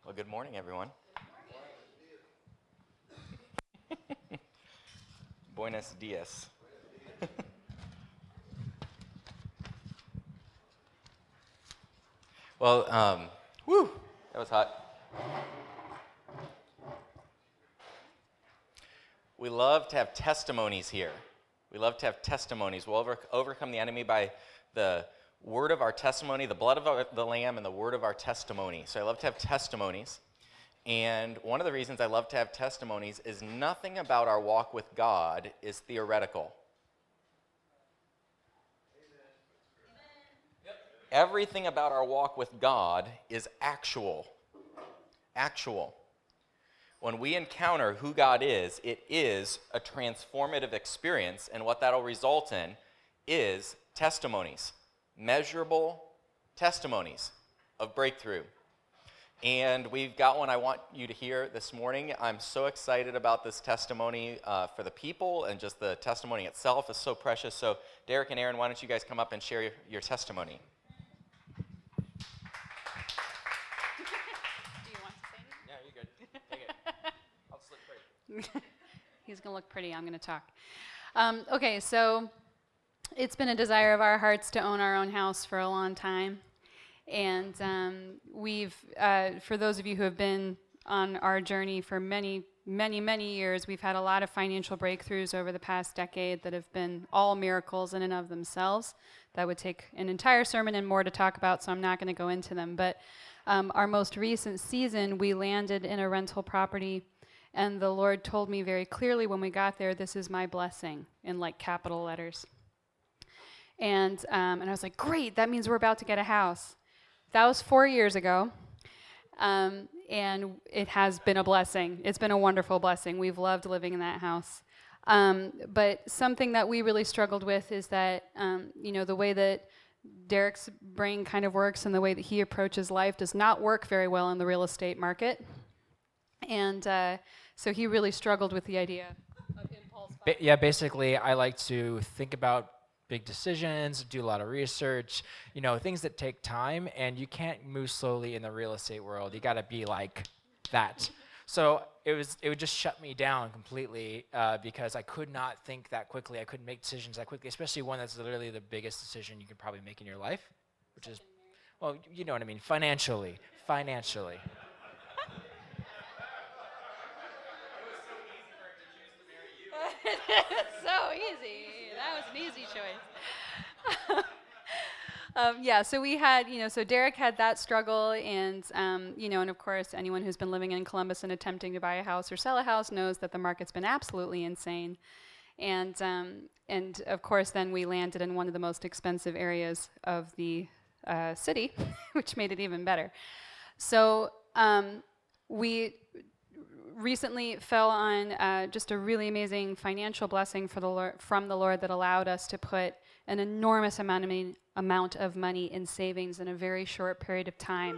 Well, good morning, everyone. Buenos dias. Well, that was hot. We love to have testimonies here. We love to have testimonies. We'll overcome the enemy by the word of our testimony, the blood of the Lamb, and the word of our testimony. So I love to have testimonies. And one of the reasons I love to have testimonies is nothing about our walk with God is theoretical. Everything about our walk with God is actual. Actual. When we encounter who God is, it is a transformative experience, and what that'll result in is testimonies, measurable testimonies of breakthrough. And we've got one I want you to hear this morning. I'm so excited about this testimony for the people, and just the testimony itself is so precious. So Derek and Aaron, why don't you guys come up and share your testimony? He's going to look pretty. I'm going to talk. Okay, so it's been a desire of our hearts to own our own house for a long time. And we've, for those of you who have been on our journey for many, many, many years, we've had a lot of financial breakthroughs over the past decade that have been all miracles in and of themselves. That would take an entire sermon and more to talk about, so I'm not going to go into them. But our most recent season, we landed in a rental property. And the Lord told me very clearly when we got there, this is my blessing, in like capital letters. And I was like, great, that means we're about to get a house. That was 4 years ago, and it has been a blessing. It's been a wonderful blessing. We've loved living in that house. But something that we really struggled with is that, the way that Derek's brain kind of works and the way that he approaches life does not work very well in the real estate market. And so he really struggled with the idea of impulse buying. Basically, I like to think about big decisions, do a lot of research, things that take time, and you can't move slowly in the real estate world. You got to be like that. So it would just shut me down completely because I could not think that quickly. I couldn't make decisions that quickly, especially one that's literally the biggest decision you could probably make in your life, which is, well, you know what I mean, financially. So easy. That was an easy choice. So we had, so Derek had that struggle, and, and of course, anyone who's been living in Columbus and attempting to buy a house or sell a house knows that the market's been absolutely insane. And of course, then we landed in one of the most expensive areas of the city, which made it even better. So we recently fell on just a really amazing financial blessing from the Lord that allowed us to put an enormous amount of money in savings in a very short period of time.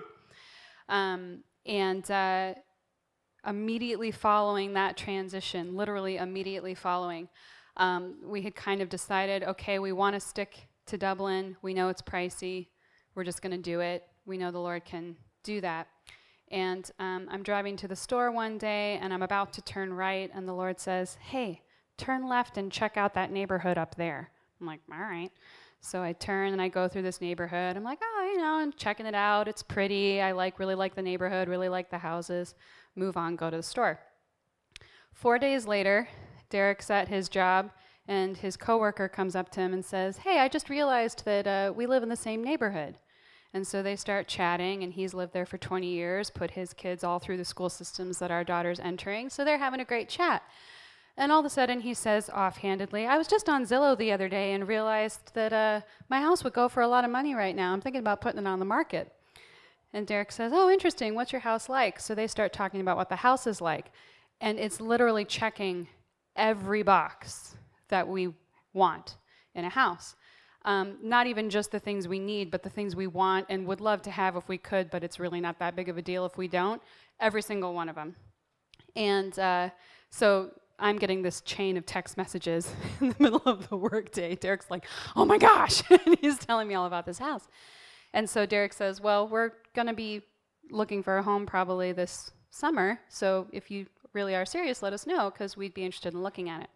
And immediately following that transition, literally immediately following, we had kind of decided, okay, we want to stick to Dublin. We know it's pricey. We're just going to do it. We know the Lord can do that. And I'm driving to the store one day, and I'm about to turn right, and the Lord says, hey, turn left and check out that neighborhood up there. I'm like, all right. So I turn, and I go through this neighborhood. I'm like, I'm checking it out. It's pretty. I really like the neighborhood, really like the houses. Move on, go to the store. 4 days later, Derek's at his job, and his coworker comes up to him and says, hey, I just realized that we live in the same neighborhood. And so they start chatting, and he's lived there for 20 years, put his kids all through the school systems that our daughter's entering, so they're having a great chat. And all of a sudden, he says offhandedly, I was just on Zillow the other day and realized that my house would go for a lot of money right now. I'm thinking about putting it on the market. And Derek says, oh, interesting, what's your house like? So they start talking about what the house is like. And it's literally checking every box that we want in a house. Not even just the things we need, but the things we want and would love to have if we could, but it's really not that big of a deal if we don't. Every single one of them. And so I'm getting this chain of text messages in the middle of the workday. Derek's like, oh my gosh, and he's telling me all about this house. And so Derek says, well, we're going to be looking for a home probably this summer. So if you really are serious, let us know, because we'd be interested in looking at it.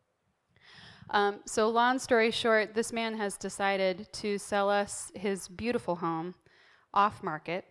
So long story short, this man has decided to sell us his beautiful home off market,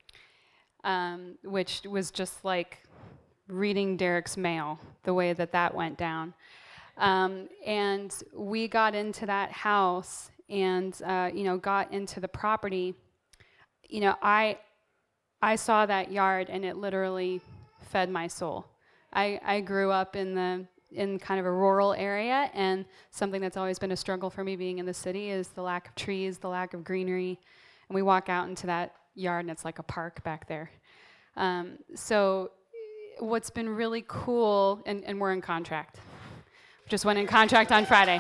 which was just like reading Derek's mail, the way that went down. And we got into that house and, got into the property. I saw that yard and it literally fed my soul. I grew up in kind of a rural area, and something that's always been a struggle for me being in the city is the lack of trees, the lack of greenery. And we walk out into that yard and it's like a park back there. So what's been really cool, and we're in contract. Just went in contract on Friday.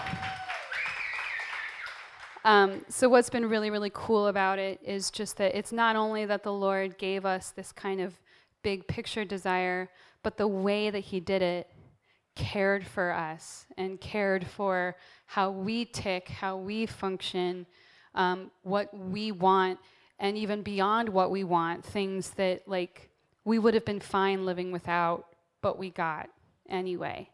So what's been really, really cool about it is just that it's not only that the Lord gave us this kind of big picture desire, but the way that he did it cared for us and cared for how we tick, how we function, what we want, and even beyond what we want, things that like we would have been fine living without, but we got anyway.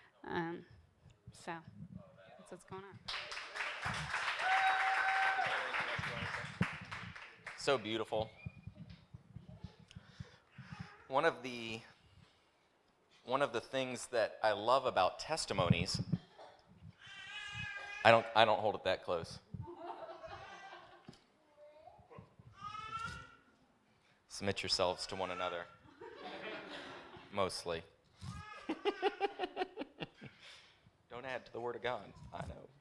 So that's what's going on. So beautiful. One of the things that I love about testimonies, I don't hold it that close. Submit yourselves to one another. Mostly. Don't add to the Word of God. I know.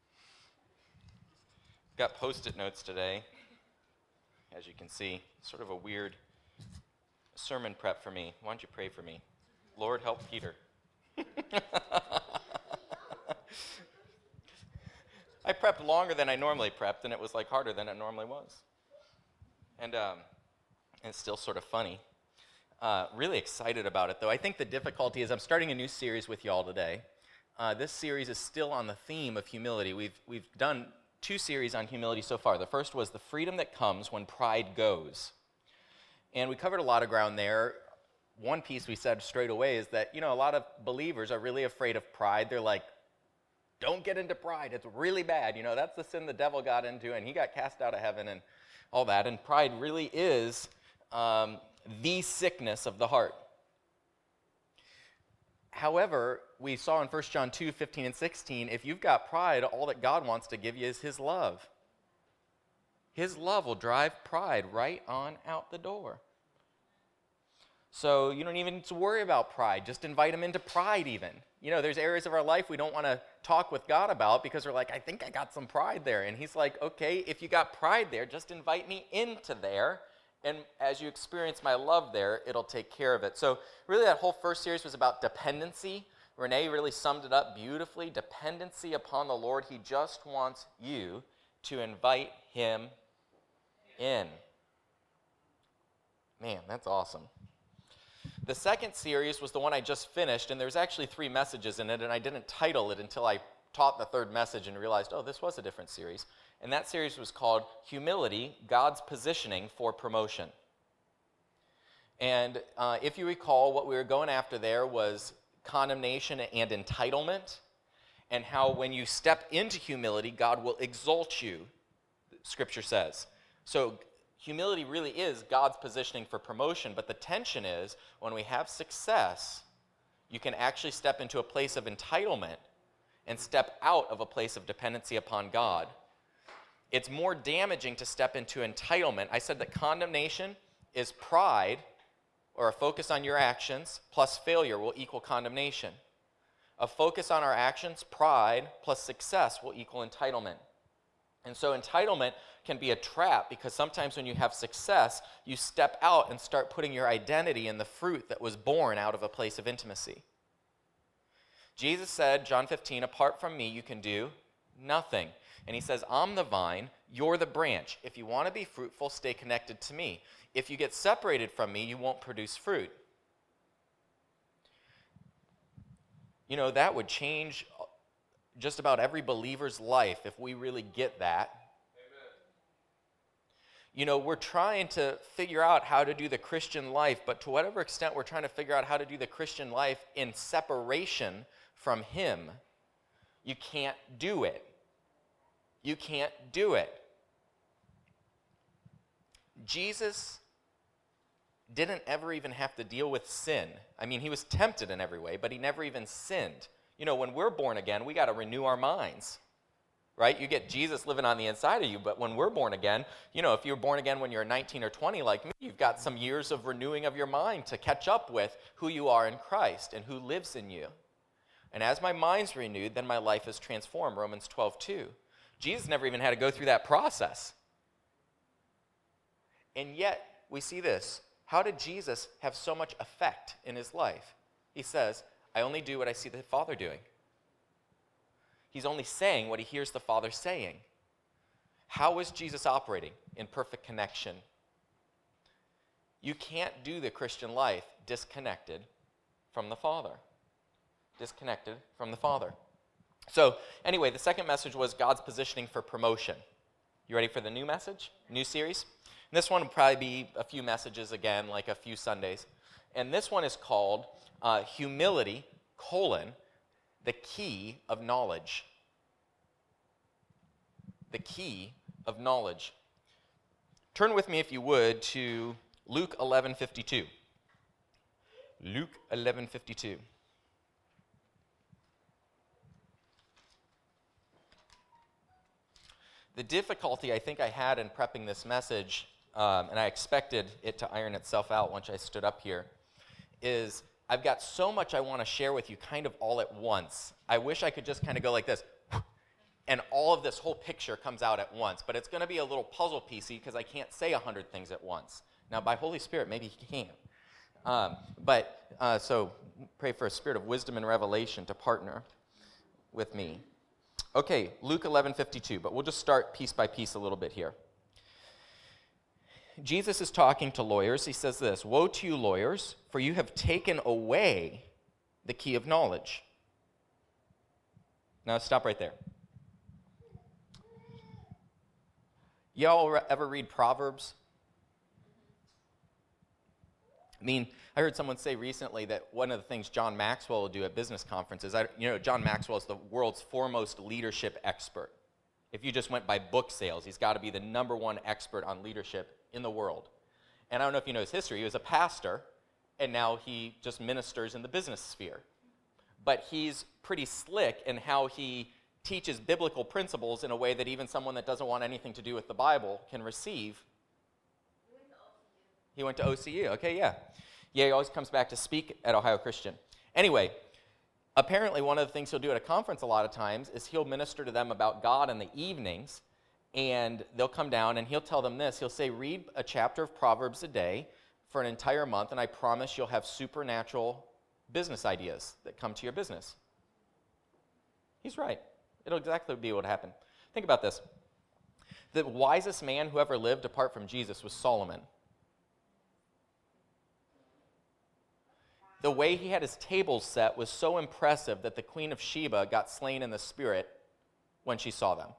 Got Post-it notes today. As you can see, sort of a weird sermon prep for me. Why don't you pray for me? Lord, help Peter. I prepped longer than I normally prepped, and it was like harder than it normally was. And it's still sort of funny. Really excited about it, though. I think the difficulty is I'm starting a new series with y'all today. This series is still on the theme of humility. We've done 2 series on humility so far. The first was the freedom that comes when pride goes. And we covered a lot of ground there. One piece we said straight away is that, a lot of believers are really afraid of pride. They're like, don't get into pride. It's really bad. That's the sin the devil got into, and he got cast out of heaven and all that. And pride really is the sickness of the heart. However, we saw in 1 John 2, 15 and 16, if you've got pride, all that God wants to give you is his love. His love will drive pride right on out the door. So you don't even need to worry about pride. Just invite him into pride even. There's areas of our life we don't want to talk with God about because we're like, I think I got some pride there. And he's like, okay, if you got pride there, just invite me into there. And as you experience my love there, it'll take care of it. So really that whole first series was about dependency. Renee really summed it up beautifully. Dependency upon the Lord. He just wants you to invite him in. Man, that's awesome. The second series was the one I just finished, and there's actually 3 messages in it, and I didn't title it until I taught the 3rd message and realized, this was a different series. And that series was called Humility, God's Positioning for Promotion. And if you recall, what we were going after there was condemnation and entitlement, and how when you step into humility, God will exalt you, Scripture says. So humility really is God's positioning for promotion, but the tension is when we have success, you can actually step into a place of entitlement and step out of a place of dependency upon God. It's more damaging to step into entitlement. I said that condemnation is pride, or a focus on your actions, plus failure will equal condemnation. A focus on our actions, pride, plus success will equal entitlement. And so entitlement can be a trap because sometimes when you have success, you step out and start putting your identity in the fruit that was born out of a place of intimacy. Jesus said, John 15, apart from me, you can do nothing. And he says, I'm the vine, you're the branch. If you want to be fruitful, stay connected to me. If you get separated from me, you won't produce fruit. That would change just about every believer's life if we really get that. We're trying to figure out how to do the Christian life, but to whatever extent we're trying to figure out how to do the Christian life in separation from Him, you can't do it. You can't do it. Jesus didn't ever even have to deal with sin. I mean, He was tempted in every way, but He never even sinned. When we're born again, we got to renew our minds. Right? You get Jesus living on the inside of you, but when we're born again, if you're born again when you're 19 or 20 like me, you've got some years of renewing of your mind to catch up with who you are in Christ and who lives in you. And as my mind's renewed, then my life is transformed, Romans 12:2. Jesus never even had to go through that process. And yet, we see this. How did Jesus have so much effect in His life? He says, I only do what I see the Father doing. He's only saying what He hears the Father saying. How was Jesus operating? In perfect connection. You can't do the Christian life disconnected from the Father. Disconnected from the Father. So, anyway, the second message was God's positioning for promotion. You ready for the new message? New series? And this one will probably be a few messages again, like a few Sundays. And this one is called Humility, the key of knowledge. The key of knowledge. Turn with me, if you would, to Luke 11:52. Luke 11:52. The difficulty I think I had in prepping this message, and I expected it to iron itself out once I stood up here, is I've got so much I want to share with you kind of all at once. I wish I could just kind of go like this, and all of this whole picture comes out at once. But it's going to be a little puzzle piecey because I can't say 100 things at once. Now, by Holy Spirit, maybe He can. So pray for a spirit of wisdom and revelation to partner with me. Okay, Luke 11:52, but we'll just start piece by piece a little bit here. Jesus is talking to lawyers. He says this, "Woe to you, lawyers, for you have taken away the key of knowledge." Now, stop right there. Y'all ever read Proverbs? I mean, I heard someone say recently that one of the things John Maxwell will do at business conferences, John Maxwell is the world's foremost leadership expert. If you just went by book sales, he's got to be the number one expert on leadership in the world. And I don't know if you know his history. He was a pastor, and now he just ministers in the business sphere. But he's pretty slick in how he teaches biblical principles in a way that even someone that doesn't want anything to do with the Bible can receive. He went to OCU. Okay, yeah. Yeah, he always comes back to speak at Ohio Christian. Anyway, apparently one of the things he'll do at a conference a lot of times is he'll minister to them about God in the evenings, and they'll come down and he'll tell them this. He'll say, read a chapter of Proverbs a day for an entire month, and I promise you'll have supernatural business ideas that come to your business. He's right. It'll exactly be what happened. Think about this. The wisest man who ever lived apart from Jesus was Solomon. The way he had his tables set was so impressive that the Queen of Sheba got slain in the spirit when she saw them.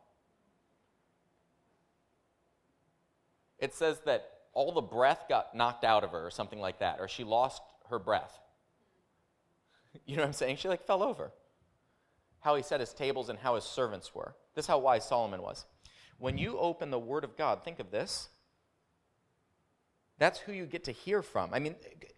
It says that all the breath got knocked out of her or something like that, or she lost her breath. You know what I'm saying? She fell over. How he set his tables and how his servants were. This is how wise Solomon was. When you open the Word of God, think of this. That's who you get to hear from. I mean,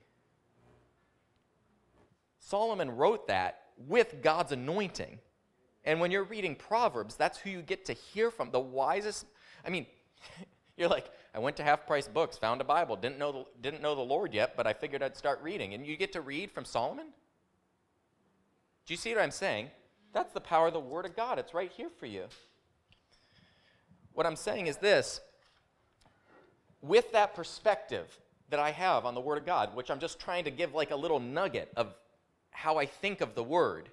Solomon wrote that with God's anointing. And when you're reading Proverbs, that's who you get to hear from. The wisest, I mean, you're like, I went to Half Price Books, found a Bible, didn't know the Lord yet, but I figured I'd start reading. And you get to read from Solomon? Do you see what I'm saying? That's the power of the Word of God. It's right here for you. What I'm saying is this. With that perspective that I have on the Word of God, which I'm just trying to give like a little nugget of how I think of the Word.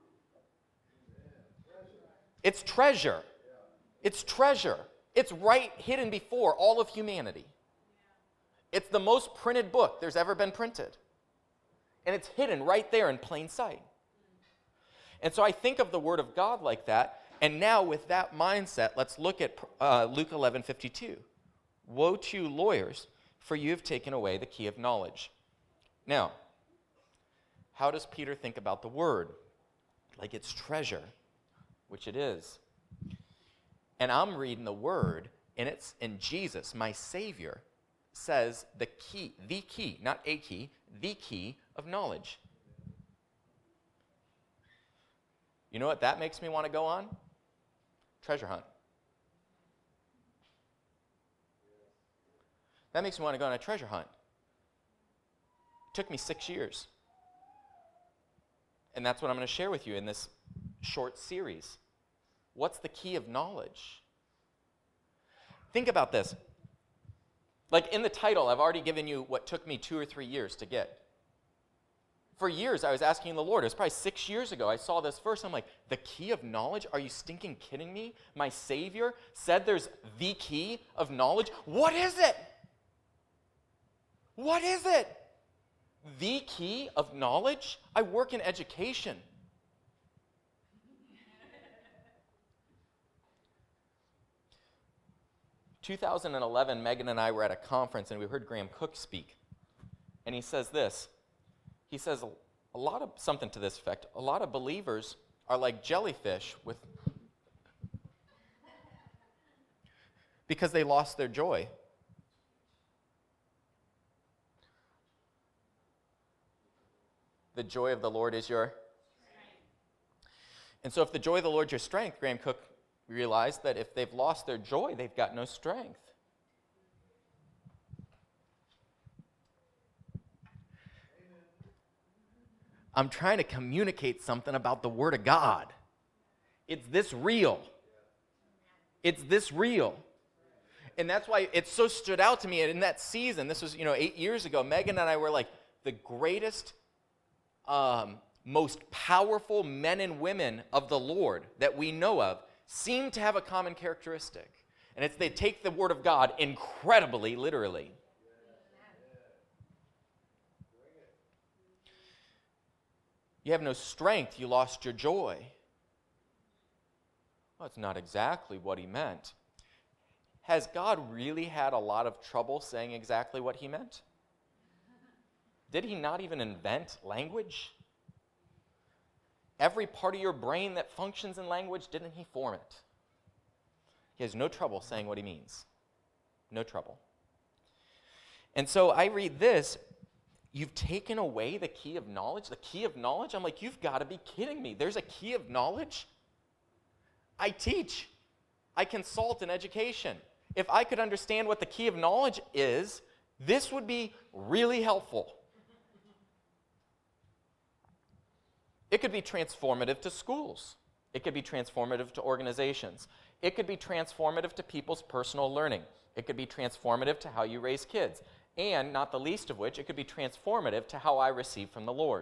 It's treasure. It's treasure. It's right hidden before all of humanity. It's the most printed book there's ever been printed. And it's hidden right there in plain sight. And so I think of the Word of God like that. And now with that mindset, let's look at Luke 11:52. Woe to you, lawyers, for you have taken away the key of knowledge. Now, how does Peter think about the word? Like it's treasure, which it is. And I'm reading the word, and it's in Jesus, my Savior, says the key, not a key, the key of knowledge. You know what that makes me want to go on? Treasure hunt. That makes me want to go on a treasure hunt. It took me 6 years. And that's what I'm going to share with you in this short series. What's the key of knowledge? Think about this. Like in the title, I've already given you what took me 2 or 3 years to get. For years, I was asking the Lord. It was probably 6 years ago. I saw this verse. I'm like, the key of knowledge? Are you stinking kidding me? My Savior said there's the key of knowledge. What is it? What is it? The key of knowledge? I work in education. 2011, Megan and I were at a conference and we heard Graham Cook speak. And he says this. He says a lot of something to this effect. A lot of believers are like jellyfish because they lost their joy. The joy of the Lord is your strength. And so if the joy of the Lord is your strength, Graham Cook realized that if they've lost their joy, they've got no strength. I'm trying to communicate something about the Word of God. It's this real. It's this real. And that's why it so stood out to me. And in that season, this was 8 years ago, Megan and I were like the greatest, most powerful men and women of the Lord that we know of seem to have a common characteristic. And it's they take the Word of God incredibly literally. You have no strength, you lost your joy. Well, that's not exactly what he meant. Has God really had a lot of trouble saying exactly what he meant? Did he not even invent language? Every part of your brain that functions in language, didn't he form it? He has no trouble saying what he means. No trouble. And so I read this, you've taken away the key of knowledge? The key of knowledge? I'm like, you've got to be kidding me. There's a key of knowledge? I teach. I consult in education. If I could understand what the key of knowledge is, this would be really helpful. It could be transformative to schools. It could be transformative to organizations. It could be transformative to people's personal learning. It could be transformative to how you raise kids. And, not the least of which, it could be transformative to how I receive from the Lord.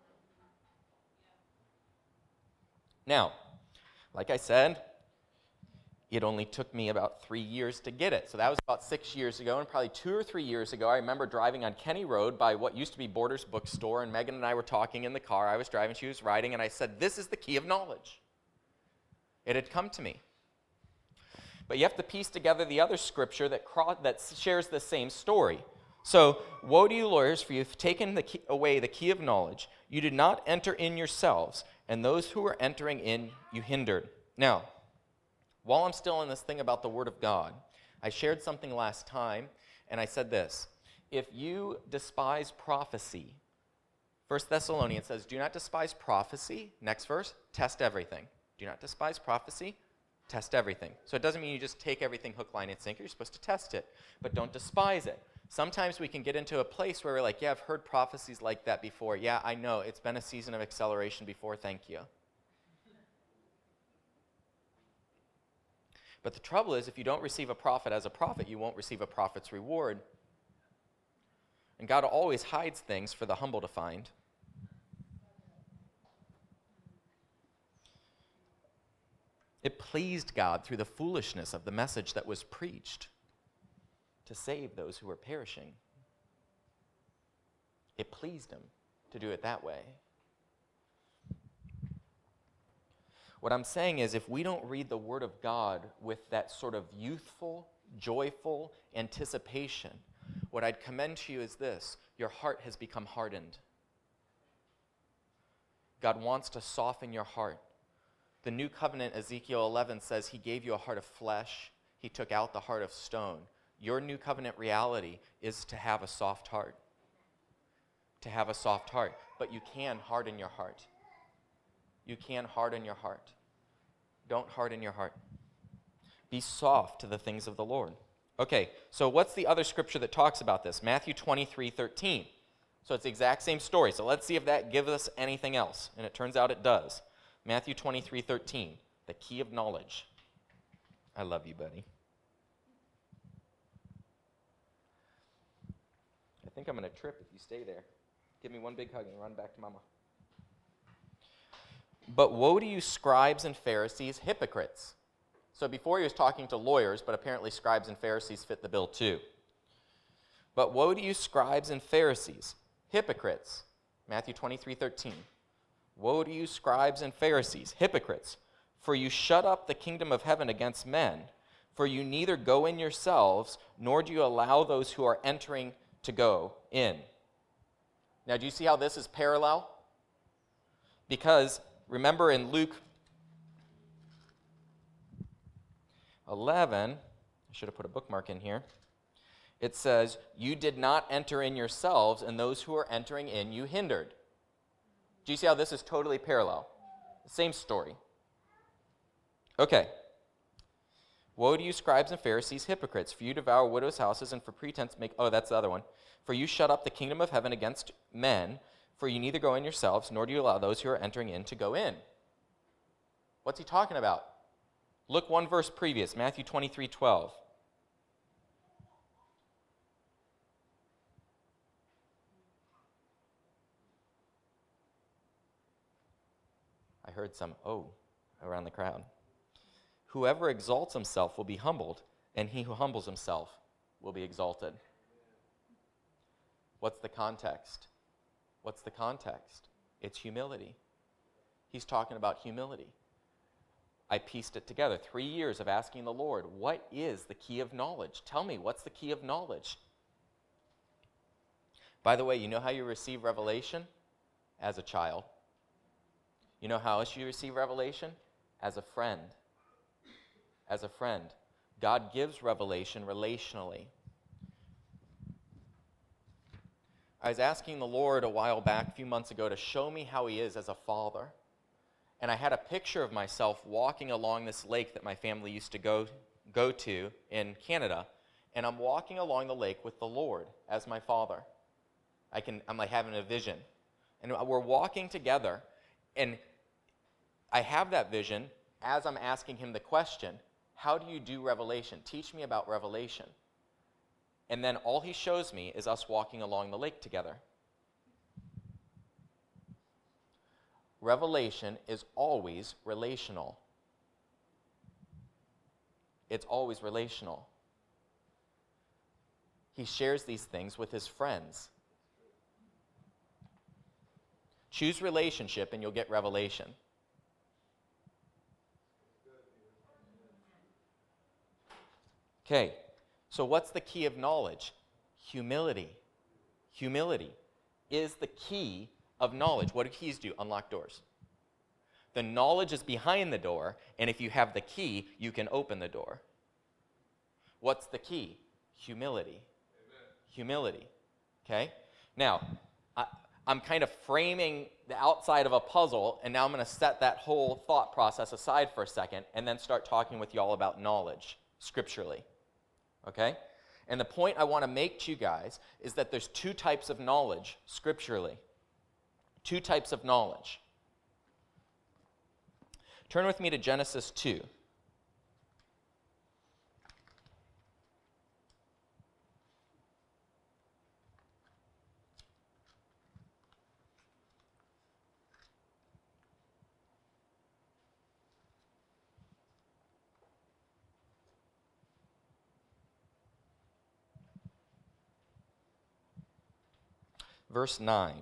Now, like I said, it only took me about 3 years to get it. So that was about 6 years ago, and probably 2 or 3 years ago, I remember driving on Kenny Road by what used to be Borders Bookstore, and Megan and I were talking in the car. I was driving, she was riding, and I said, this is the key of knowledge. It had come to me. But you have to piece together the other scripture that shares the same story. So, woe to you lawyers, for you have taken away the key of knowledge. You did not enter in yourselves, and those who were entering in you hindered. Now, while I'm still in this thing about the Word of God, I shared something last time, and I said this. If you despise prophecy, 1 Thessalonians says, do not despise prophecy. Next verse, test everything. Do not despise prophecy, test everything. So it doesn't mean you just take everything hook, line, and sinker. You're supposed to test it, but don't despise it. Sometimes we can get into a place where we're like, yeah, I've heard prophecies like that before. Yeah, I know. It's been a season of acceleration before. Thank you. But the trouble is, if you don't receive a prophet as a prophet, you won't receive a prophet's reward. And God always hides things for the humble to find. It pleased God through the foolishness of the message that was preached to save those who were perishing. It pleased him to do it that way. What I'm saying is, if we don't read the Word of God with that sort of youthful, joyful anticipation, what I'd commend to you is this: your heart has become hardened. God wants to soften your heart. The new covenant, Ezekiel 11 says, he gave you a heart of flesh. He took out the heart of stone. Your new covenant reality is to have a soft heart. To have a soft heart. But you can harden your heart. You can harden your heart. Don't harden your heart. Be soft to the things of the Lord. Okay, so what's the other scripture that talks about this? Matthew 23:13. So it's the exact same story. So let's see if that gives us anything else. And it turns out it does. Matthew 23:13, the key of knowledge. I love you, buddy. I think I'm going to trip if you stay there. Give me one big hug and run back to mama. But woe to you, scribes and Pharisees, hypocrites. So before he was talking to lawyers, but apparently scribes and Pharisees fit the bill too. But woe to you, scribes and Pharisees, hypocrites. Matthew 23:13. Woe to you, scribes and Pharisees, hypocrites, for you shut up the kingdom of heaven against men, for you neither go in yourselves, nor do you allow those who are entering to go in. Now, do you see how this is parallel? Because remember in Luke 11, I should have put a bookmark in here. It says, you did not enter in yourselves, and those who are entering in you hindered. Do you see how this is totally parallel? Same story. Okay. Woe to you, scribes and Pharisees, hypocrites, for you devour widows' houses, and for pretense make... Oh, that's the other one. For you shut up the kingdom of heaven against men, for you neither go in yourselves, nor do you allow those who are entering in to go in. What's he talking about? Look one verse previous, Matthew 23:12. I heard some around the crowd. Whoever exalts himself will be humbled, and he who humbles himself will be exalted. What's the context? What's the context? It's humility. He's talking about humility. I pieced it together. 3 years of asking the Lord, what is the key of knowledge? Tell me, what's the key of knowledge? By the way, you know how you receive revelation? As a child. You know how else you receive revelation? As a friend. As a friend. God gives revelation relationally. I was asking the Lord a while back, a few months ago, to show me how he is as a father. And I had a picture of myself walking along this lake that my family used to go to in Canada. And I'm walking along the lake with the Lord as my father. I'm like having a vision. And we're walking together, and I have that vision as I'm asking him the question, how do you do revelation? Teach me about revelation. And then all he shows me is us walking along the lake together. Revelation is always relational. It's always relational. He shares these things with his friends. Choose relationship and you'll get revelation. Okay, so what's the key of knowledge? Humility. Humility is the key of knowledge. What do keys do? Unlock doors. The knowledge is behind the door, and if you have the key, you can open the door. What's the key? Humility. Amen. Humility. Okay? Now, I'm kind of framing the outside of a puzzle, and now I'm going to set that whole thought process aside for a second and then start talking with y'all about knowledge scripturally. Okay? And the point I want to make to you guys is that there's two types of knowledge scripturally. Two types of knowledge. Turn with me to Genesis 2. Verse 9.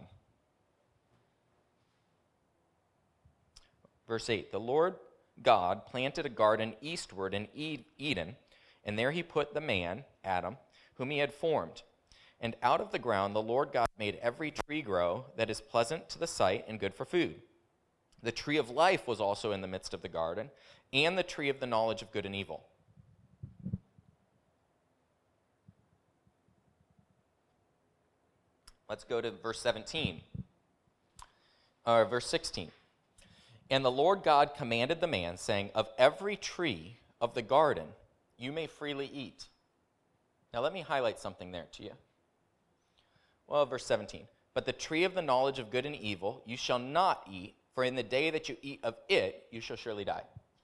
Verse 8, the Lord God planted a garden eastward in Eden And there he put the man, Adam, whom he had formed. And out of the ground the Lord God made every tree grow that is pleasant to the sight and good for food. The tree of life was also in the midst of the garden, and the tree of the knowledge of good and evil. Let's go to verse 17, or verse 16. And the Lord God commanded the man, saying, of every tree of the garden you may freely eat. Now let me highlight something there to you. Well, verse 17. But the tree of the knowledge of good and evil you shall not eat, for in the day that you eat of it you shall surely die.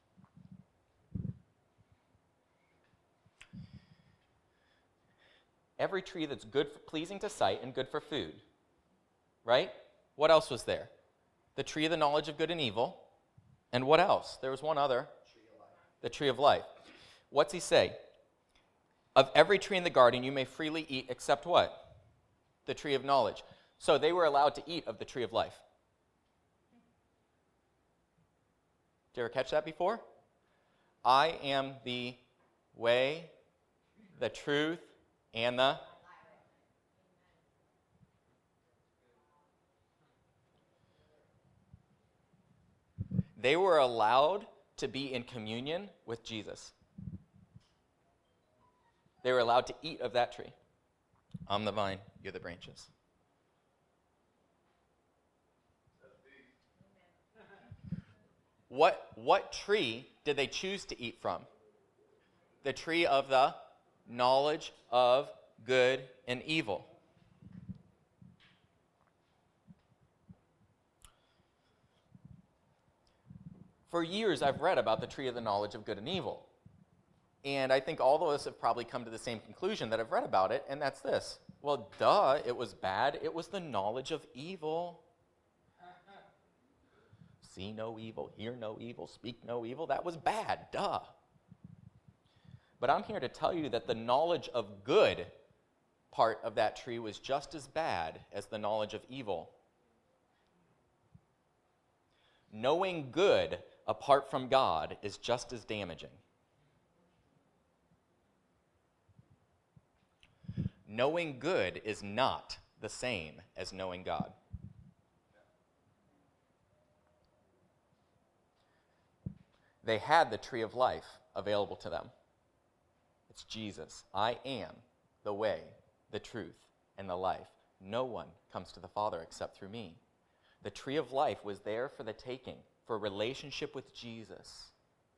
Every tree that's good, pleasing to sight, and good for food. Right? What else was there? The tree of the knowledge of good and evil. And what else? There was one other. The tree of life. What's he say? Of every tree in the garden you may freely eat, except what? The tree of knowledge. So they were allowed to eat of the tree of life. Did you ever catch that before? I am the way, the truth, and the... They were allowed to be in communion with Jesus. They were allowed to eat of that tree. I'm the vine, you're the branches. What tree did they choose to eat from? The tree of the knowledge of good and evil. For years, I've read about the tree of the knowledge of good and evil. And I think all of us have probably come to the same conclusion that I've read about it, and that's this. Well, duh, it was bad. It was the knowledge of evil. See no evil, hear no evil, speak no evil. That was bad, duh. But I'm here to tell you that the knowledge of good part of that tree was just as bad as the knowledge of evil. Knowing good apart from God is just as damaging. Knowing good is not the same as knowing God. They had the tree of life available to them. It's Jesus. I am the way, the truth, and the life. No one comes to the Father except through me. The tree of life was there for the taking, for a relationship with Jesus.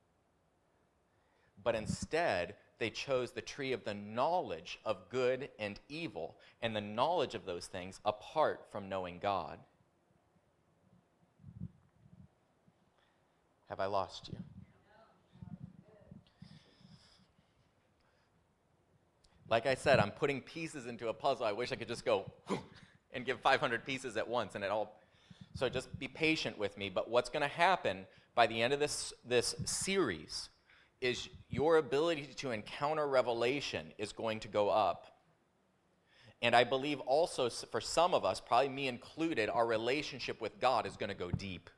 But instead, they chose the tree of the knowledge of good and evil, and the knowledge of those things apart from knowing God. Have I lost you? Like I said, I'm putting pieces into a puzzle. I wish I could just go and give 500 pieces at once and it all. So just be patient with me. But what's going to happen by the end of this series is your ability to encounter revelation is going to go up. And I believe also for some of us, probably me included, our relationship with God is going to go deep.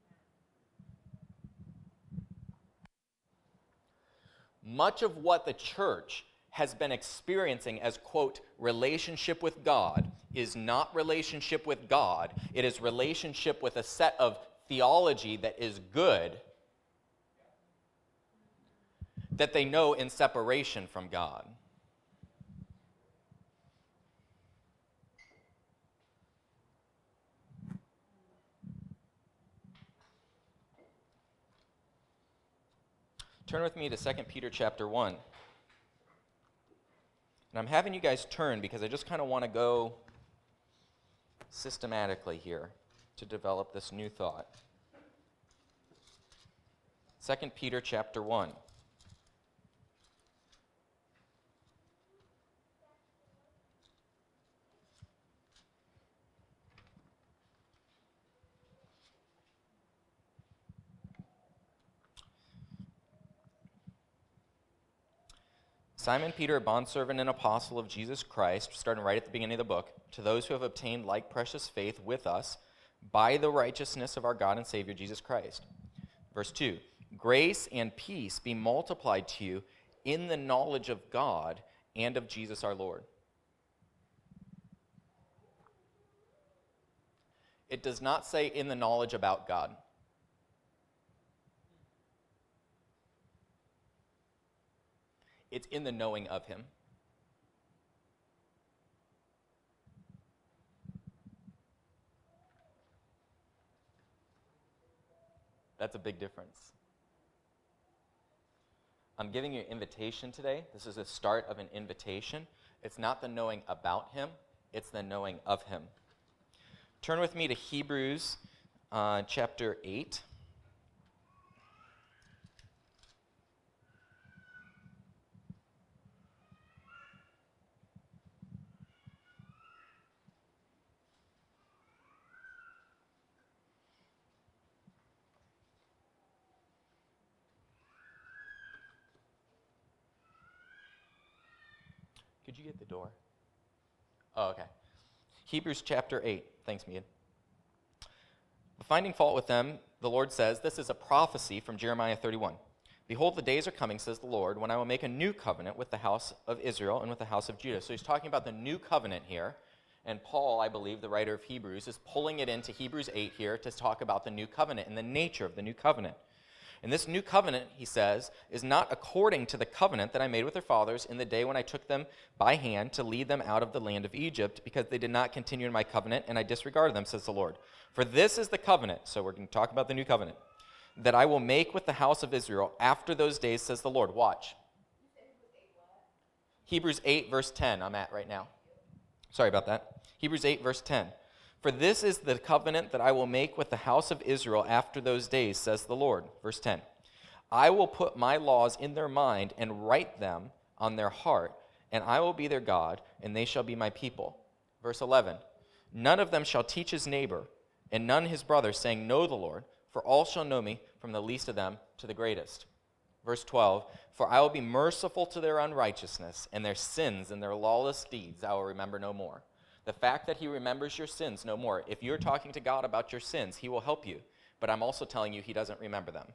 Much of what the church has been experiencing as, quote, relationship with God is not relationship with God. It is relationship with a set of theology that is good, that they know in separation from God. Turn with me to 2 Peter chapter 1. And I'm having you guys turn because I just kind of want to go systematically here to develop this new thought. 2 Peter chapter 1. Simon Peter, a bondservant and apostle of Jesus Christ, starting right at the beginning of the book, to those who have obtained like precious faith with us by the righteousness of our God and Savior Jesus Christ. Verse 2, grace and peace be multiplied to you in the knowledge of God and of Jesus our Lord. It does not say in the knowledge about God. It's in the knowing of him. That's a big difference. I'm giving you an invitation today. This is the start of an invitation. It's not the knowing about him, it's the knowing of him. Turn with me to Hebrews chapter 8. Could you get the door? Oh, okay. Hebrews chapter 8. Thanks, Mead. Finding fault with them, the Lord says, this is a prophecy from Jeremiah 31. Behold, the days are coming, says the Lord, when I will make a new covenant with the house of Israel and with the house of Judah. So he's talking about the new covenant here. And Paul, I believe, the writer of Hebrews, is pulling it into Hebrews 8 here to talk about the new covenant and the nature of the new covenant. And this new covenant, he says, is not according to the covenant that I made with their fathers in the day when I took them by hand to lead them out of the land of Egypt, because they did not continue in my covenant, and I disregarded them, says the Lord. For this is the covenant, so we're going to talk about the new covenant, that I will make with the house of Israel after those days, says the Lord. Watch. Hebrews 8, verse 10, I'm at right now. Sorry about that. Hebrews 8, verse 10. For this is the covenant that I will make with the house of Israel after those days, says the Lord. Verse 10. I will put my laws in their mind and write them on their heart, and I will be their God, and they shall be my people. Verse 11. None of them shall teach his neighbor, and none his brother, saying, Know the Lord, for all shall know me, from the least of them to the greatest. Verse 12. For I will be merciful to their unrighteousness, and their sins and their lawless deeds I will remember no more. The fact that he remembers your sins no more. If you're talking to God about your sins, he will help you. But I'm also telling you he doesn't remember them.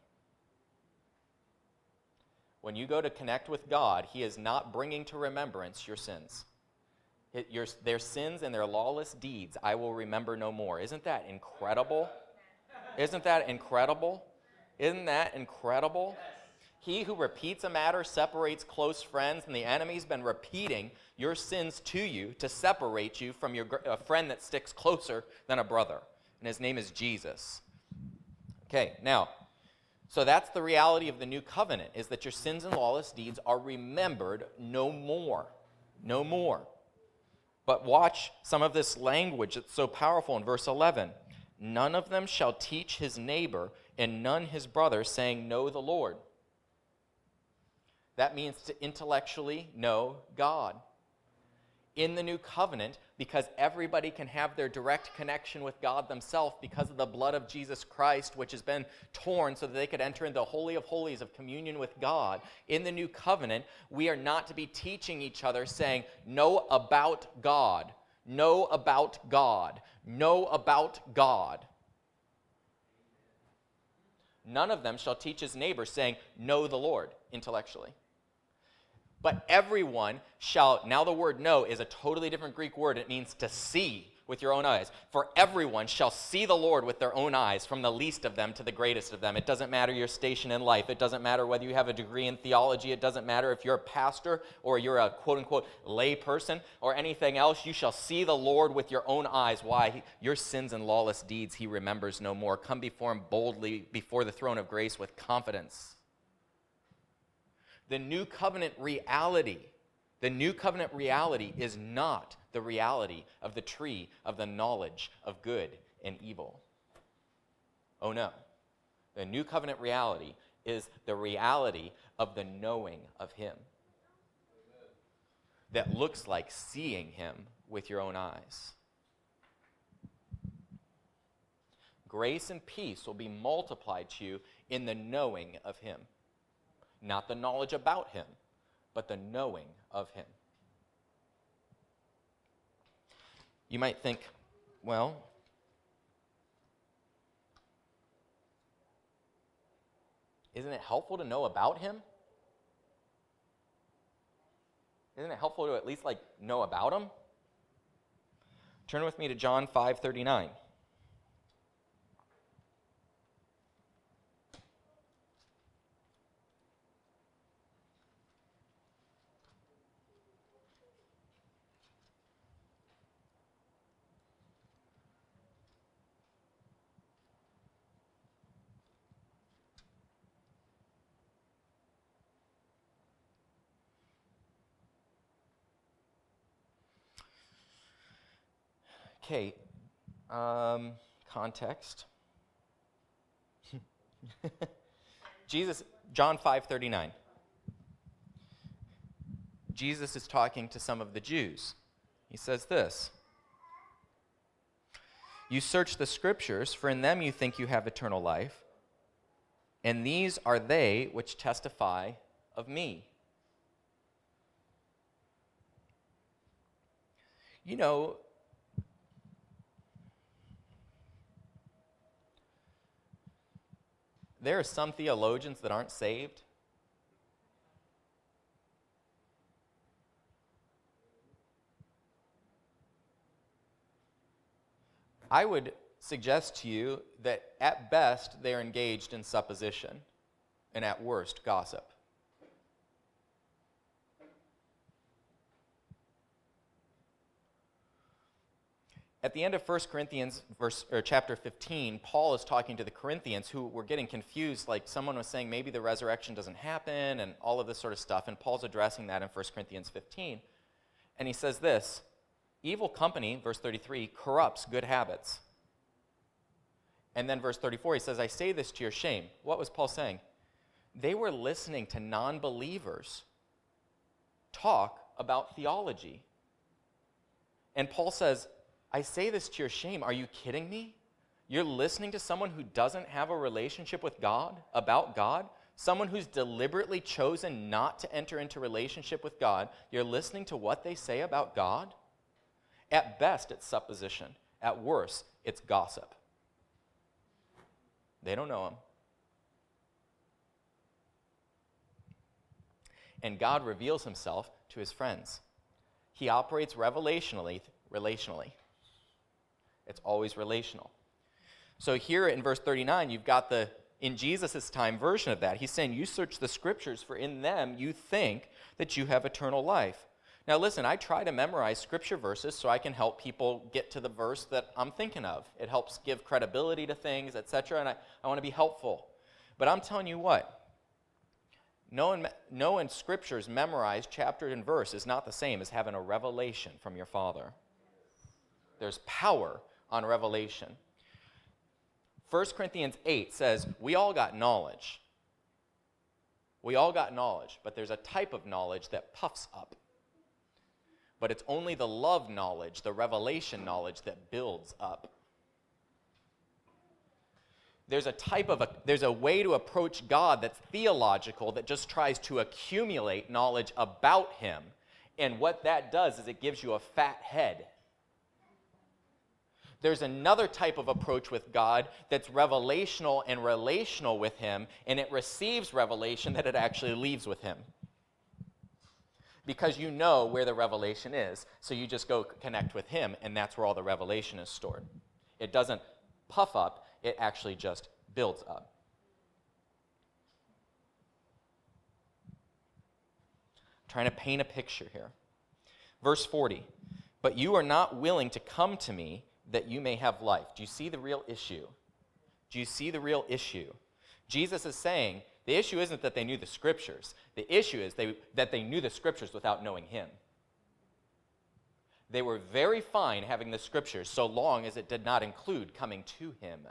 When you go to connect with God, he is not bringing to remembrance your sins. Their sins and their lawless deeds I will remember no more. Isn't that incredible? Isn't that incredible? Isn't that incredible? He who repeats a matter separates close friends, and the enemy's been repeating your sins to you to separate you from a friend that sticks closer than a brother. And his name is Jesus. Okay, now, so that's the reality of the new covenant, is that your sins and lawless deeds are remembered no more. No more. But watch some of this language that's so powerful in verse 11. None of them shall teach his neighbor, and none his brother, saying, Know the Lord. That means to intellectually know God. In the new covenant, because everybody can have their direct connection with God themselves because of the blood of Jesus Christ, which has been torn so that they could enter into the Holy of Holies of communion with God. In the new covenant, we are not to be teaching each other saying, Know about God, know about God, know about God. None of them shall teach his neighbor saying, Know the Lord, intellectually. But everyone shall, now the word know is a totally different Greek word. It means to see with your own eyes. For everyone shall see the Lord with their own eyes, from the least of them to the greatest of them. It doesn't matter your station in life. It doesn't matter whether you have a degree in theology. It doesn't matter if you're a pastor or you're a quote-unquote lay person or anything else. You shall see the Lord with your own eyes. Why? Your sins and lawless deeds he remembers no more. Come before him boldly before the throne of grace with confidence. The new covenant reality is not the reality of the tree of the knowledge of good and evil. Oh no. The new covenant reality is the reality of the knowing of him. That looks like seeing him with your own eyes. Grace and peace will be multiplied to you in the knowing of him. Not the knowledge about him, but the knowing of him. You might think, well, isn't it helpful to know about him? Isn't it helpful to at least know about them? Turn with me to John 5:39. Okay, context. John 5:39. Jesus is talking to some of the Jews. He says this: "You search the scriptures, for in them you think you have eternal life, and these are they which testify of me." You know, there are some theologians that aren't saved. I would suggest to you that at best they're engaged in supposition, and at worst, gossip. At the end of 1 Corinthians chapter 15, Paul is talking to the Corinthians who were getting confused, like someone was saying maybe the resurrection doesn't happen and all of this sort of stuff, and Paul's addressing that in 1 Corinthians 15. And he says this: "Evil company," verse 33, "corrupts good habits." And then verse 34, he says, "I say this to your shame." What was Paul saying? They were listening to non-believers talk about theology. And Paul says, "I say this to your shame. Are you kidding me? You're listening to someone who doesn't have a relationship with God, about God, someone who's deliberately chosen not to enter into relationship with God. You're listening to what they say about God? At best, it's supposition. At worst, it's gossip." They don't know him. And God reveals himself to his friends. He operates relationally. It's always relational. So here in verse 39, you've got the, in Jesus' time, version of that. He's saying, "You search the scriptures, for in them you think that you have eternal life." Now listen, I try to memorize scripture verses so I can help people get to the verse that I'm thinking of. It helps give credibility to things, etc., and I want to be helpful. But I'm telling you what, knowing scriptures memorized chapter and verse is not the same as having a revelation from your Father. There's power on revelation. 1 Corinthians 8 says, we all got knowledge. We all got knowledge, but there's a type of knowledge that puffs up. But it's only the love knowledge, the revelation knowledge, that builds up. There's a way to approach God that's theological, that just tries to accumulate knowledge about him. And what that does is it gives you a fat head. There's another type of approach with God that's revelational and relational with him, and it receives revelation that it actually leaves with him. Because you know where the revelation is, so you just go connect with him, and that's where all the revelation is stored. It doesn't puff up, it actually just builds up. I'm trying to paint a picture here. Verse 40, "But you are not willing to come to me that you may have life." Do you see the real issue? Do you see the real issue? Jesus is saying the issue isn't that they knew the scriptures. The issue is that they knew the scriptures without knowing him. They were very fine having the scriptures so long as it did not include coming to him.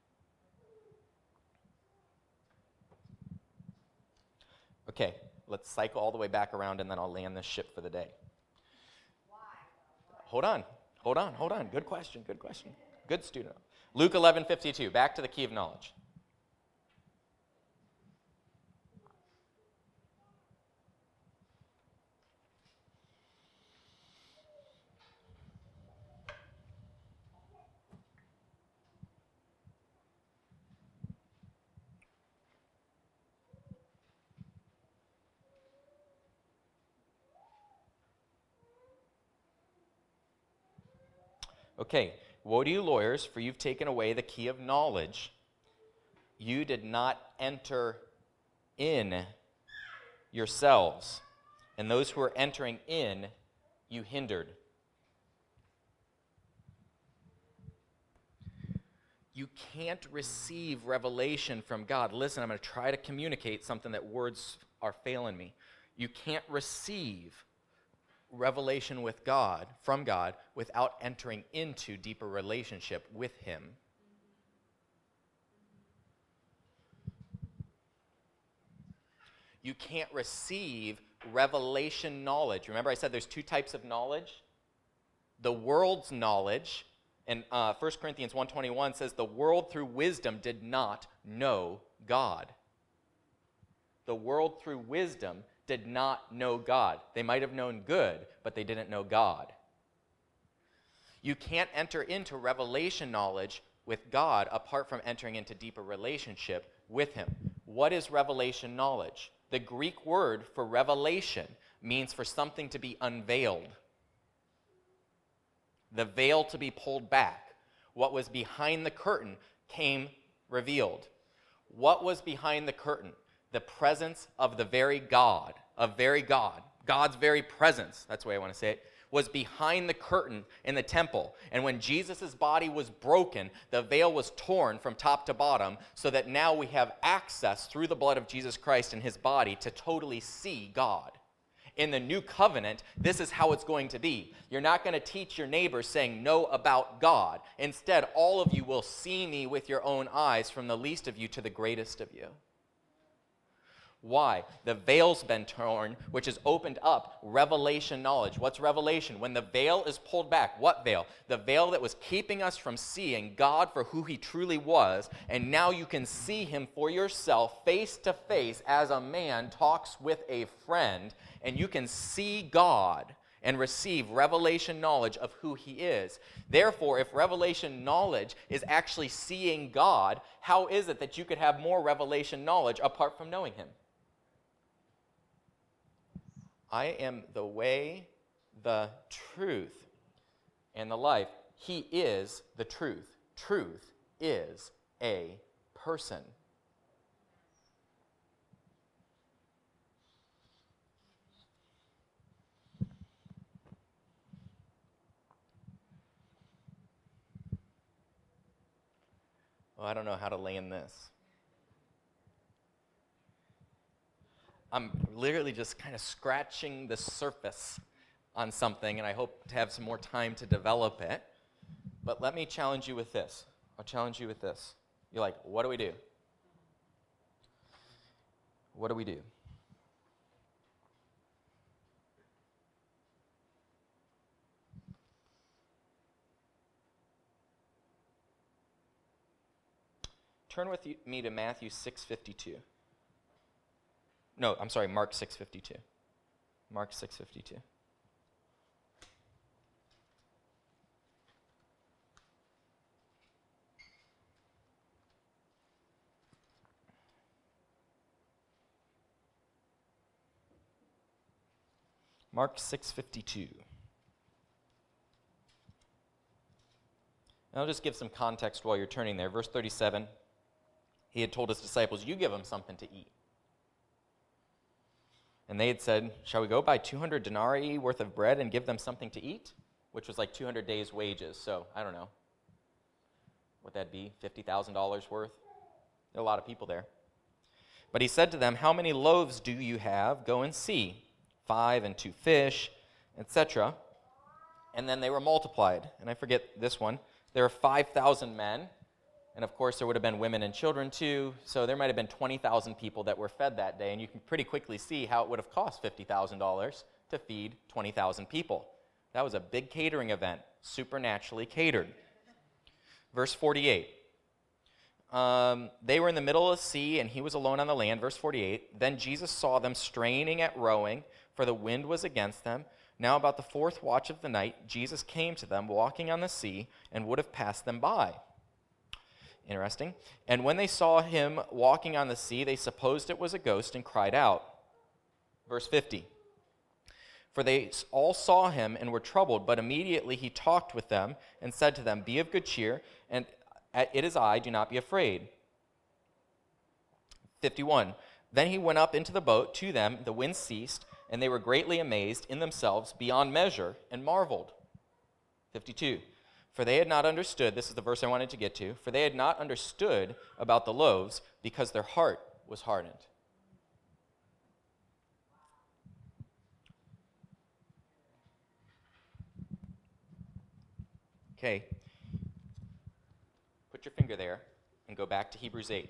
Okay, let's cycle all the way back around and then I'll land this ship for the day. Hold on. Good question. Good student. Luke 11:52, back to the key of knowledge. Okay, woe to you lawyers, for you've taken away the key of knowledge. You did not enter in yourselves, and those who are entering in, you hindered. You can't receive revelation from God. Listen, I'm going to try to communicate something that words are failing me. You can't receive revelation with God, from God, without entering into deeper relationship with Him. You can't receive revelation knowledge. Remember I said there's two types of knowledge? The world's knowledge, and 1 Corinthians 1:21 says the world through wisdom did not know God. The world through wisdom did not know God. They might have known good, but they didn't know God. You can't enter into revelation knowledge with God apart from entering into deeper relationship with Him. What is revelation knowledge? The Greek word for revelation means for something to be unveiled. The veil to be pulled back. What was behind the curtain came revealed. What was behind the curtain? The presence of the very God, God's very presence, that's the way I want to say it, was behind the curtain in the temple. And when Jesus' body was broken, the veil was torn from top to bottom so that now we have access through the blood of Jesus Christ and His body to totally see God. In the new covenant, this is how it's going to be. You're not going to teach your neighbors saying, know about God. Instead, all of you will see me with your own eyes, from the least of you to the greatest of you. Why? The veil's been torn, which has opened up revelation knowledge. What's revelation? When the veil is pulled back. What veil? The veil that was keeping us from seeing God for who He truly was, and now you can see Him for yourself face to face as a man talks with a friend, and you can see God and receive revelation knowledge of who He is. Therefore, if revelation knowledge is actually seeing God, how is it that you could have more revelation knowledge apart from knowing Him? I am the way, the truth, and the life. He is the truth. Truth is a person. Well, I don't know how to land this. I'm literally just kind of scratching the surface on something, and I hope to have some more time to develop it. But let me challenge you with this. I'll challenge you with this. You're like, what do we do? What do we do? Turn with me to Matthew 6:52. No, I'm sorry, Mark 6:52. Mark 6:52. Mark 6:52. And I'll just give some context while you're turning there. Verse 37, He had told His disciples, you give them something to eat. And they had said, shall we go buy 200 denarii worth of bread and give them something to eat? Which was like 200 days' wages. So, I don't know. Would that be $50,000 worth? There are a lot of people there. But He said to them, how many loaves do you have? Go and see. 5 and 2 fish, etc. And then they were multiplied. And I forget this one. There are 5,000 men. And of course, there would have been women and children too. So there might have been 20,000 people that were fed that day. And you can pretty quickly see how it would have cost $50,000 to feed 20,000 people. That was a big catering event, supernaturally catered. Verse 48. They were in the middle of the sea, and He was alone on the land. Verse 48. Then Jesus saw them straining at rowing, for the wind was against them. Now about the 4th watch of the night, Jesus came to them, walking on the sea, and would have passed them by. Interesting. And when they saw Him walking on the sea, they supposed it was a ghost and cried out. Verse 50. For they all saw him and were troubled, but immediately he talked with them and said to them, Be of good cheer, and it is I, do not be afraid. 51. Then he went up into the boat to them, the wind ceased, and they were greatly amazed in themselves beyond measure and marveled. 52. For they had not understood, this is the verse I wanted to get to, for they had not understood about the loaves because their heart was hardened. Okay, put your finger there and go back to Hebrews 8.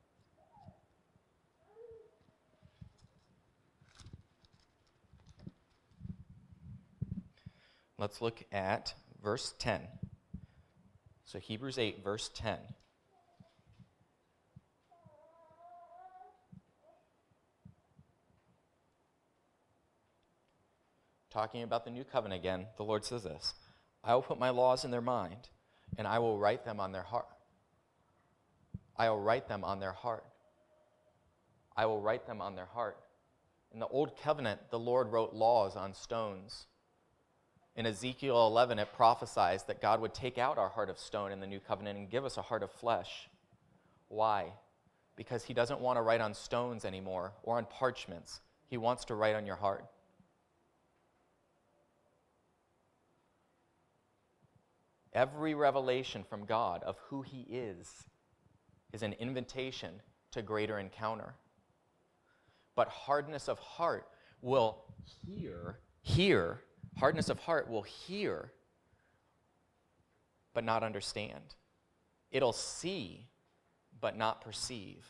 Let's look at verse 10. So Hebrews 8, verse 10. Talking about the new covenant again, the Lord says this, I will put my laws in their mind, and I will write them on their heart. I will write them on their heart. I will write them on their heart. In the Old Covenant, the Lord wrote laws on stones. In Ezekiel 11, it prophesies that God would take out our heart of stone in the new covenant and give us a heart of flesh. Why? Because he doesn't want to write on stones anymore or on parchments. He wants to write on your heart. Every revelation from God of who he is an invitation to greater encounter. But hardness of heart will hear, hardness of heart will hear, but not understand. It'll see, but not perceive.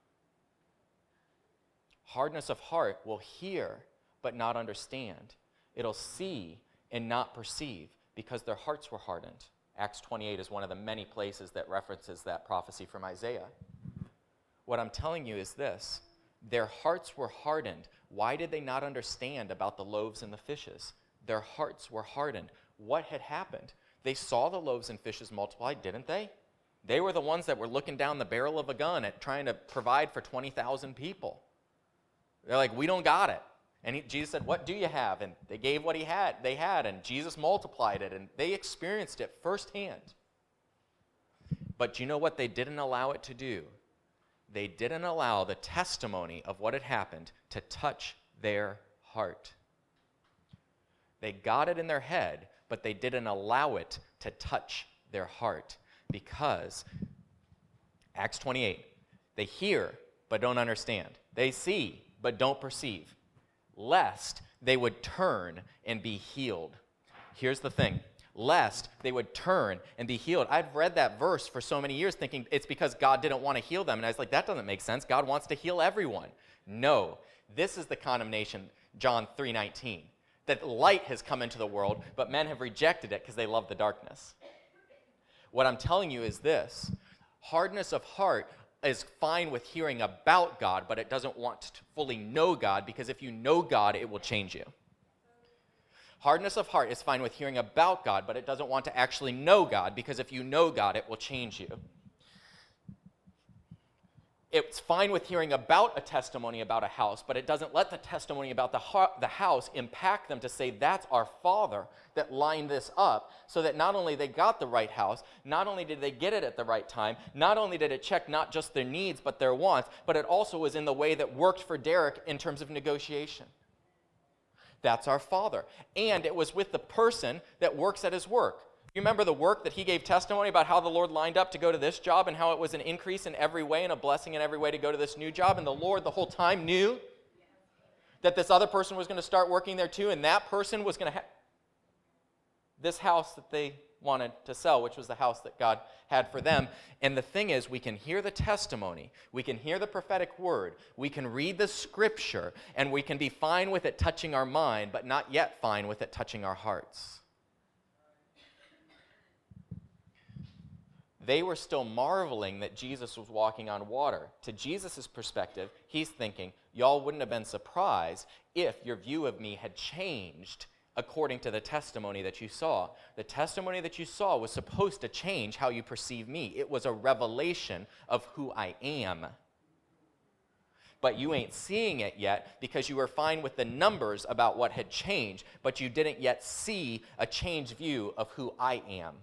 Hardness of heart will hear, but not understand. It'll see and not perceive, because their hearts were hardened. Acts 28 is one of the many places that references that prophecy from Isaiah. What I'm telling you is this. Their hearts were hardened. Why did they not understand about the loaves and the fishes? Their hearts were hardened. What had happened? They saw the loaves and fishes multiplied, didn't they? They were the ones that were looking down the barrel of a gun at trying to provide for 20,000 people. They're like, we don't got it. And Jesus said, what do you have? And they gave what they had, and Jesus multiplied it, and they experienced it firsthand. But you know what they didn't allow it to do? They didn't allow the testimony of what had happened to touch their heart. They got it in their head, but they didn't allow it to touch their heart, because Acts 28, they hear but don't understand. They see but don't perceive, lest they would turn and be healed. Here's the thing. Lest they would turn and be healed. I've read that verse for so many years thinking it's because God didn't want to heal them. And I was like, that doesn't make sense. God wants to heal everyone. No, this is the condemnation, John 3:19. That light has come into the world, but men have rejected it because they love the darkness. What I'm telling you is this. Hardness of heart is fine with hearing about God, but it doesn't want to fully know God, because if you know God, it will change you. Hardness of heart is fine with hearing about God, but it doesn't want to actually know God, because if you know God, it will change you. It's fine with hearing about a testimony about a house, but it doesn't let the testimony about the house impact them to say, that's our Father that lined this up, so that not only they got the right house, not only did they get it at the right time, not only did it check not just their needs but their wants, but it also was in the way that worked for Derek in terms of negotiation. That's our Father. And it was with the person that works at his work. You remember the work that he gave testimony about how the Lord lined up to go to this job, and how it was an increase in every way and a blessing in every way to go to this new job, and the Lord the whole time knew that this other person was going to start working there too, and that person was going to have this house that they wanted to sell, which was the house that God had for them. And the thing is, we can hear the testimony, we can hear the prophetic word, we can read the scripture, and we can be fine with it touching our mind, but not yet fine with it touching our hearts. They were still marveling that Jesus was walking on water. To Jesus' perspective, he's thinking, y'all wouldn't have been surprised if your view of me had changed according to the testimony that you saw. The testimony that you saw was supposed to change how you perceive me. It was a revelation of who I am. but you ain't seeing it yet because you were fine with the numbers about what had changed, but you didn't yet see a changed view of who I am.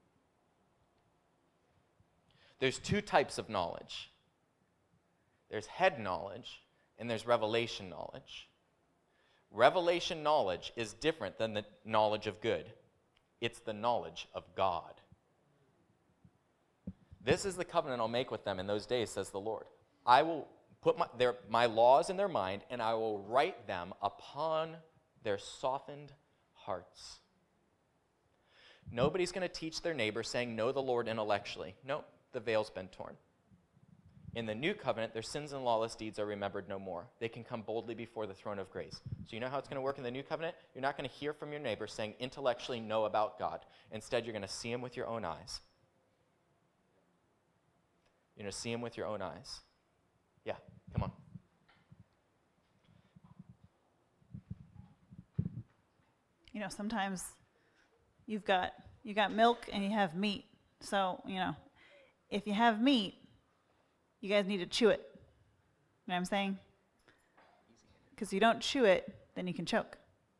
There's two types of knowledge. There's head knowledge and there's revelation knowledge. Revelation knowledge is different than the knowledge of good. It's the knowledge of God. This is the covenant I'll make with them in those days, says the Lord. I will put my laws in their mind, and I will write them upon their softened hearts. Nobody's going to teach their neighbor saying, know the Lord intellectually. No, the veil's been torn. In the new covenant, their sins and lawless deeds are remembered no more. They can come boldly before the throne of grace. So you know how it's going to work in the new covenant? You're not going to hear from your neighbor saying intellectually know about God. Instead, you're going to see him with your own eyes. You're going to see him with your own eyes. Yeah, come on. You know, sometimes you got milk and you have meat. So, you know, if you have meat, you guys need to chew it. You know what I'm saying? Because you don't chew it, then you can choke.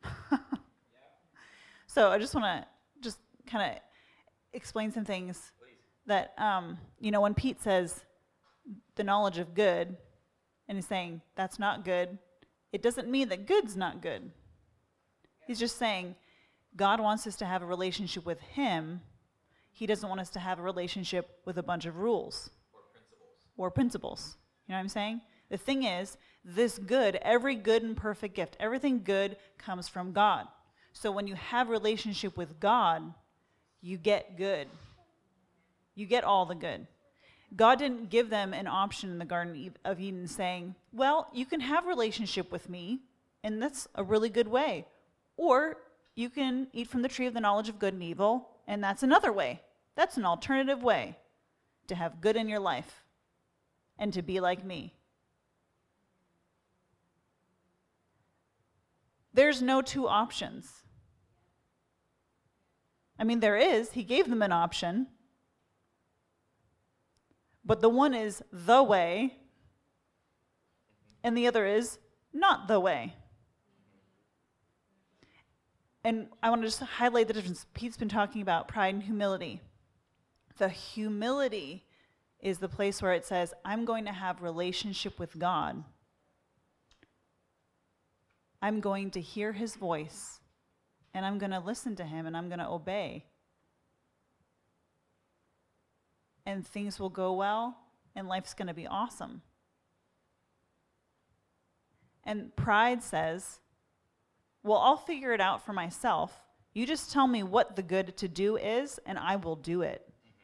So I just want to kind of explain some things. That, you know, when Pete says the knowledge of good, and he's saying that's not good, it doesn't mean that good's not good. He's just saying God wants us to have a relationship with him. He doesn't want us to have a relationship with a bunch of rules. Or principles. You know what I'm saying? The thing is, this good, every good and perfect gift, everything good comes from God. So when you have a relationship with God, you get good. You get all the good. God didn't give them an option in the Garden of Eden saying, well, you can have a relationship with me, and that's a really good way. Or you can eat from the tree of the knowledge of good and evil, and that's another way. That's an alternative way to have good in your life and to be like me. There's no two options. I mean, there is. He gave them an option. But the one is the way, and the other is not the way. And I want to just highlight the difference. Pete's been talking about pride and humility. The humility is the place where it says, I'm going to have relationship with God. I'm going to hear his voice, and I'm going to listen to him, and I'm going to obey. And things will go well, and life's going to be awesome. And pride says, well, I'll figure it out for myself. You just tell me what the good to do is, and I will do it.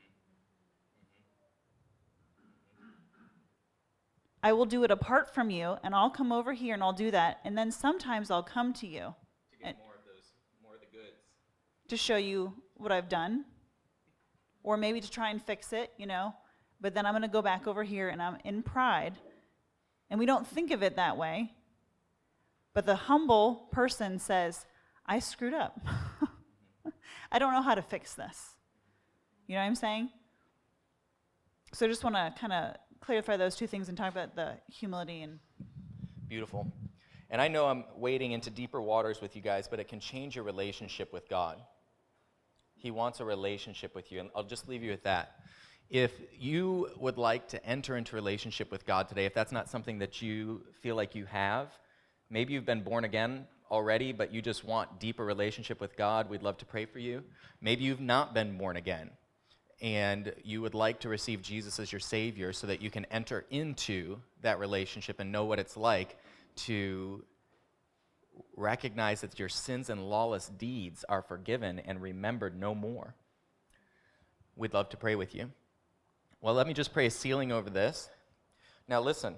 I will do it apart from you, and I'll come over here and I'll do that. And then sometimes I'll come to you. To get more of the goods. To show you what I've done. Or maybe to try and fix it, you know. But then I'm going to go back over here and I'm in pride. And we don't think of it that way. But the humble person says, I screwed up. I don't know how to fix this. You know what I'm saying? So I just want to kind of clarify those two things and talk about the humility and... Beautiful. And I know I'm wading into deeper waters with you guys, but it can change your relationship with God. He wants a relationship with you, and I'll just leave you with that. If you would like to enter into a relationship with God today, if that's not something that you feel like you have, maybe you've been born again already, but you just want deeper relationship with God, we'd love to pray for you. Maybe you've not been born again, and you would like to receive Jesus as your Savior so that you can enter into that relationship and know what it's like to recognize that your sins and lawless deeds are forgiven and remembered no more. We'd love to pray with you. Well, let me just pray a sealing over this. Now listen,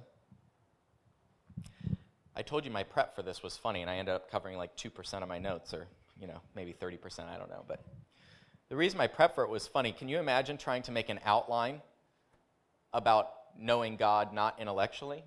I told you my prep for this was funny, and I ended up covering like 2% of my notes, or maybe 30%, I don't know. But the reason my prep for it was funny, can you imagine trying to make an outline about knowing God not intellectually?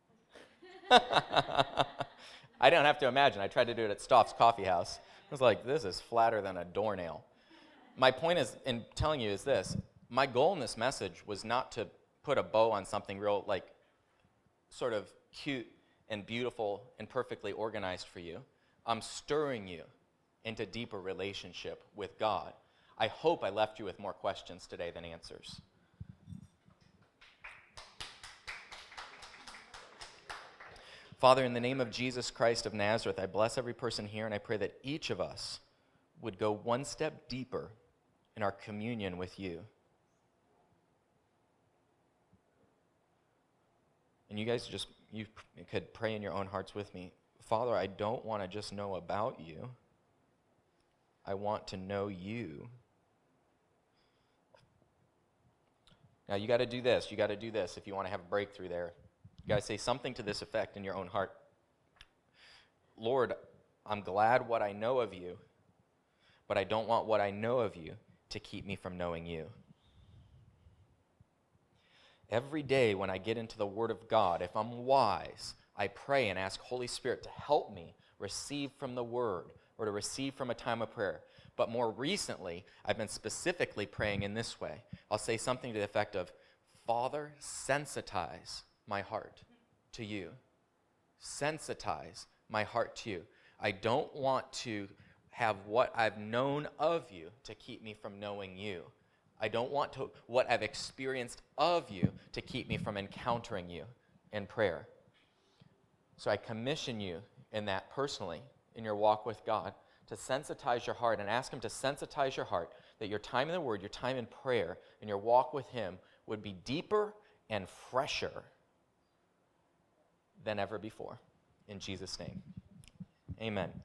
I don't have to imagine. I tried to do it at Stoff's Coffee House. I was like, this is flatter than a doornail. My point is, in telling you, is this. My goal in this message was not to put a bow on something real, like, sort of cute and beautiful and perfectly organized for you. I'm stirring you into deeper relationship with God. I hope I left you with more questions today than answers. Father, in the name of Jesus Christ of Nazareth, I bless every person here, and I pray that each of us would go one step deeper in our communion with you. And you guys you could pray in your own hearts with me. Father, I don't want to just know about you. I want to know you. Now, you got to do this. You got to do this if you want to have a breakthrough there. You got to say something to this effect in your own heart. Lord, I'm glad what I know of you, but I don't want what I know of you to keep me from knowing you. Every day when I get into the Word of God, if I'm wise, I pray and ask Holy Spirit to help me receive from the Word or to receive from a time of prayer. But more recently, I've been specifically praying in this way. I'll say something to the effect of, Father, sensitize my heart to you. Sensitize my heart to you. I don't want to have what I've known of you to keep me from knowing you. I don't want what I've experienced of you to keep me from encountering you in prayer. So I commission you in that personally, in your walk with God, to sensitize your heart and ask Him to sensitize your heart that your time in the Word, your time in prayer, and your walk with Him would be deeper and fresher than ever before. In Jesus' name, amen.